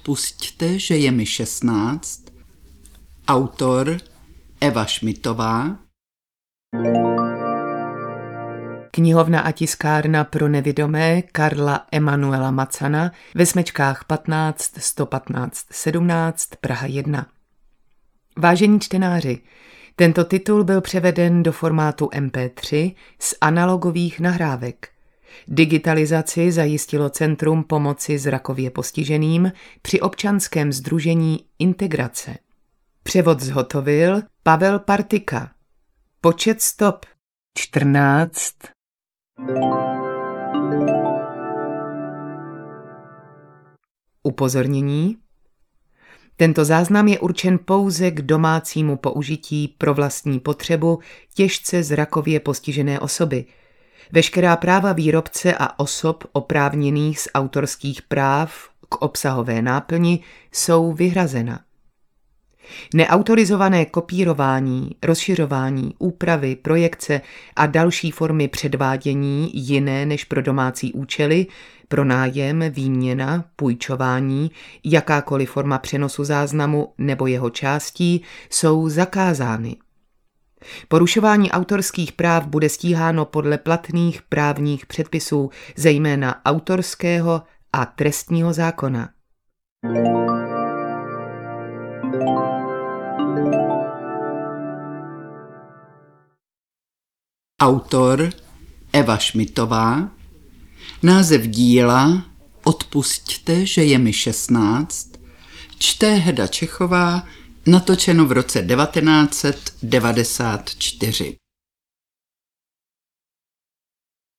Odpusťte, že je mi 16. Autor Eva Šmitová. Knihovna a tiskárna pro nevidomé Karla Emanuela Macana ve Smečkách 15 115 17 Praha 1. Vážení čtenáři, tento titul byl převeden do formátu MP3 z analogových nahrávek. Digitalizaci zajistilo Centrum pomoci zrakově postiženým při občanském sdružení Integrace. Převod zhotovil Pavel Partika. Počet stop 14. Upozornění. Tento záznam je určen pouze k domácímu použití pro vlastní potřebu těžce zrakově postižené osoby. Veškerá práva výrobce a osob oprávněných z autorských práv k obsahové náplni jsou vyhrazena. Neautorizované kopírování, rozšiřování, úpravy, projekce a další formy předvádění jiné než pro domácí účely, pronájem, výměna, půjčování, jakákoliv forma přenosu záznamu nebo jeho částí jsou zakázány. Porušování autorských práv bude stíháno podle platných právních předpisů, zejména autorského a trestního zákona. Autor Eva Šmitová. Název díla Odpusťte, že je mi 16. Čte Heda Čechová, natočeno v roce 1994.